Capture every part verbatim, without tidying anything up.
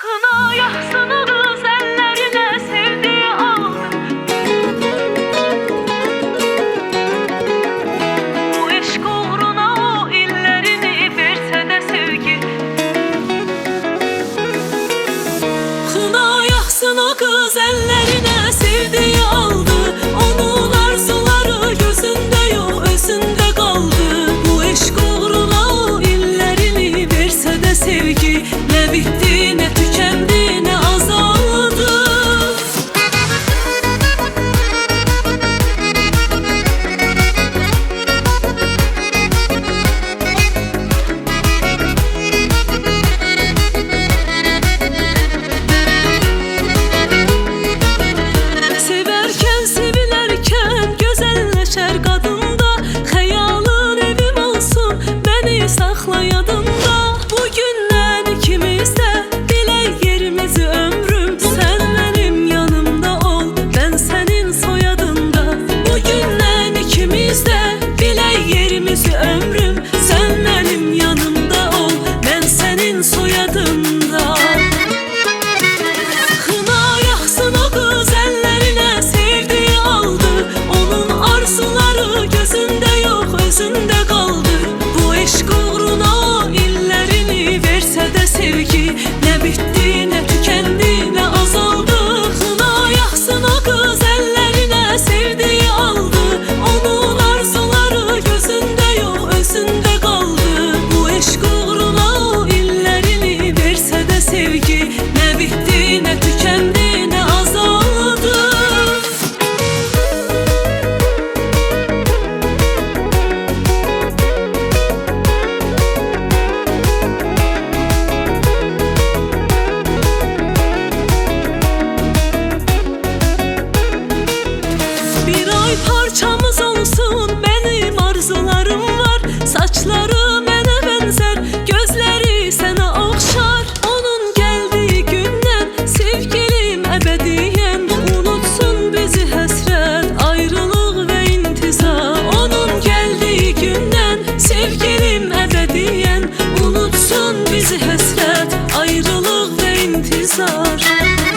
Kına yaksın o kız ellerine sevdiği aldı. Bu eşk uğruna o illerini verse de sevgi. Kına yaksın o kız ellerine sevdiği aldı. Onun arzuları gözünde yok özünde kaldı. Bu eşk uğruna o illerini verse de sevgi. Ne bitti ne tükendi ne azaldı. Severken sevilerken güzelleşer kadında. Hayalın evim olsun beni sakla yadında. Bugünden ikimiz de bile yerimizi ömrüm. Sen benim yanımda ol ben senin soyadında. Bugünden ikimiz de bile yerimizi ömrüm. Sen benim yanımda ol ben senin soyadında. Kına yaksın o kız ellerine sevdiği aldı. Onun arzuları gözünde yok özünde kaldı. Bu eşk uğruna o illerini verse de sevgi. Ne bitti ne tükendi ne azaldı. Kına yaksın o kız ellerine sevdiği aldı. Onun arzuları gözünde yok özünde kaldı. Bu eşk uğruna o illerini verse de sevgi. Ne bitti ne tükendi ne azaldı. Bir ay parçamız olsun benim arzularım var. Saçları bana benzer gözleri sana okşar. Onun geldiği günden sevgilim ebediyen. Unutsun bizi hasret ayrılık ve intizar. Onun geldiği günden sevgilim ebediyen. Unutsun bizi hasret ayrılık ve intizar.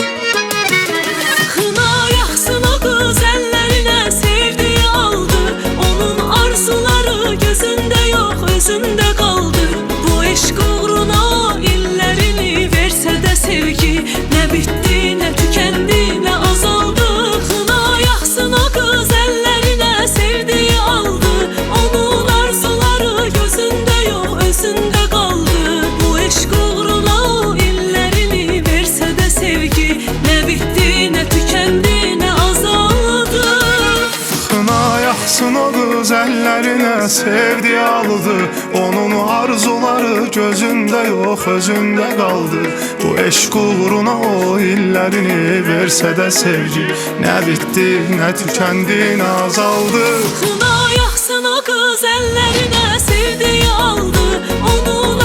Kına yaksın o kız ellerine sevdiği aldı. Onun arzuları gözünde yok özünde kaldı. Bu eşk uğruna o illerini verse de sevgi. Ne bitti ne tükendi ne azaldı. Kına yaksın o kız ellerine sevdiği aldı. Onun arzuları gözünde yok özünde kaldı. Bu eşk uğruna o illerini verse de sevgi. Ne bitti ne tükendi ne azaldı. Kına yaksın o kız ellerine sevdiği aldı. Onun arzuları gözünde yok özünde kaldı. Bu eşk uğruna o illerini verse de sevgi. Ne bitti ne tükendi ne azaldı. Kına yaksın o kız ellerine sevdiği aldı. Onun